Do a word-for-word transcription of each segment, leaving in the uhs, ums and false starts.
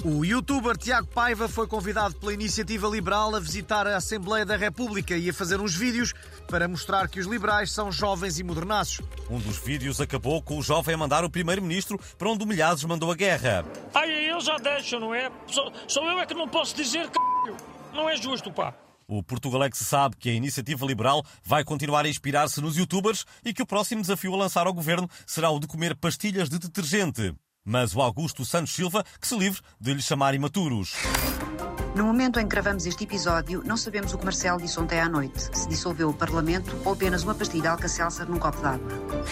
O youtuber Tiago Paiva foi convidado pela Iniciativa Liberal a visitar a Assembleia da República e a fazer uns vídeos para mostrar que os liberais são jovens e modernaços. Um dos vídeos acabou com o jovem a mandar o primeiro-ministro para onde o Milhares mandou a guerra. Ai, eu já deixo, não é? Só, só eu é que não posso dizer que não é justo, pá. O Portugalex sabe que a Iniciativa Liberal vai continuar a inspirar-se nos youtubers e que o próximo desafio a lançar ao governo será o de comer pastilhas de detergente. Mas o Augusto Santos Silva que se livre de lhes chamar imaturos. No momento em que gravamos este episódio, não sabemos o que Marcelo disse ontem à noite. Se dissolveu o Parlamento ou apenas uma pastilha de Alka-Seltzer num copo d'água.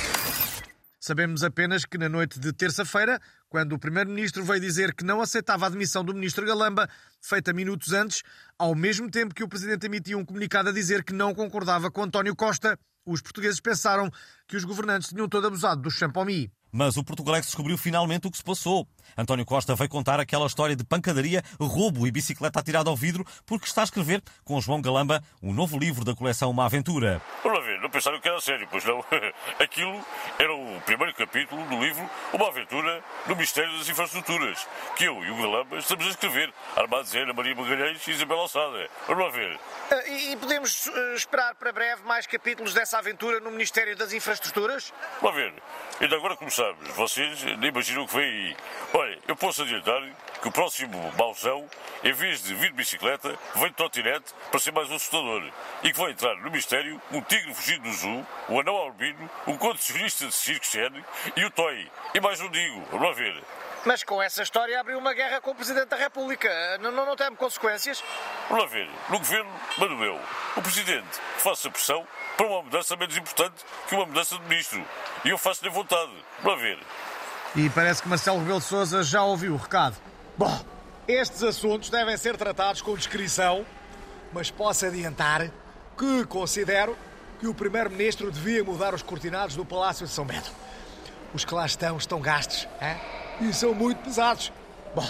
Sabemos apenas que na noite de terça-feira, quando o primeiro-ministro veio dizer que não aceitava a demissão do ministro Galamba, feita minutos antes, ao mesmo tempo que o presidente emitia um comunicado a dizer que não concordava com António Costa, os portugueses pensaram que os governantes tinham todo abusado do champomi. Mas o Portugalex descobriu finalmente o que se passou. António Costa veio contar aquela história de pancadaria, roubo e bicicleta atirada ao vidro porque está a escrever, com João Galamba, um novo livro da coleção Uma Aventura. Vamos lá ver, não pensaram que era sério, pois não. Aquilo era o primeiro capítulo do livro Uma Aventura no Mistério das Infraestruturas, que eu e o Galamba estamos a escrever, armados em Ana Maria Magalhães e Isabel Alçada. Vamos lá ver. E, e podemos uh, esperar para breve mais capítulos dessa aventura no Ministério das Infraestruturas? Vamos lá ver. Ainda agora começamos. Vocês nem imaginam o que vem aí. Olha, eu posso adiantar que o próximo mauzão, em vez de vir de bicicleta, vem de trotinete para ser mais assustador. E que vai entrar no mistério um tigre fugido do zoo, um anão albino, um contorcionista de circo Xene e o Toy. E mais um digo, vamos lá ver. Mas com essa história abriu uma guerra com o Presidente da República. Não, não, não tem consequências? Vamos lá ver. No governo, mando eu. O Presidente que faça pressão para uma mudança menos importante que uma mudança de ministro. E eu faço-lhe vontade. Vamos lá ver. E parece que Marcelo Rebelo de Sousa já ouviu o recado. Bom, estes assuntos devem ser tratados com discrição, mas posso adiantar que considero que o Primeiro-Ministro devia mudar os cortinados do Palácio de São Bento. Os que lá estão estão gastos, hein? E são muito pesados. Bom,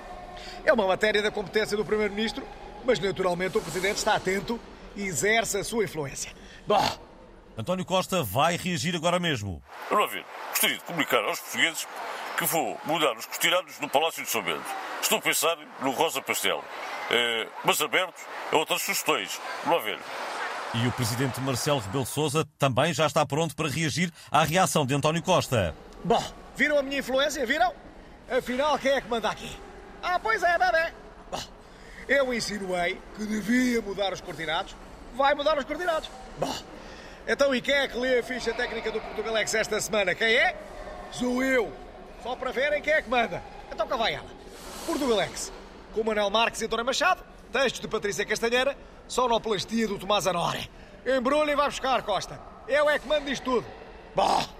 é uma matéria da competência do Primeiro-Ministro, mas naturalmente o Presidente está atento e exerce a sua influência. Bom... António Costa vai reagir agora mesmo. Vamos lá ver. Gostaria de comunicar aos portugueses que vou mudar os cortinados no Palácio de São Bento. Estou a pensar no rosa pastel, eh, mas aberto a outras sugestões. Vamos lá ver. E o presidente Marcelo Rebelo de Sousa também já está pronto para reagir à reação de António Costa. Bom, viram a minha influência? Viram? Afinal, quem é que manda aqui? Ah, pois é, bebê. Bom, eu insinuei que devia mudar os cortinados. Vai mudar os cortinados. Bom, então e quem é que lê a ficha técnica do Portugalex esta semana? Quem é? Sou eu. Só para verem quem é que manda. Então cá vai ela. Portugalex, com Manuel Marques e Dona Machado, textos de Patrícia Castanheira, sonoplastia do Tomás Anora. Embrulha e vai buscar, Costa. Eu é que mando isto tudo. Bom...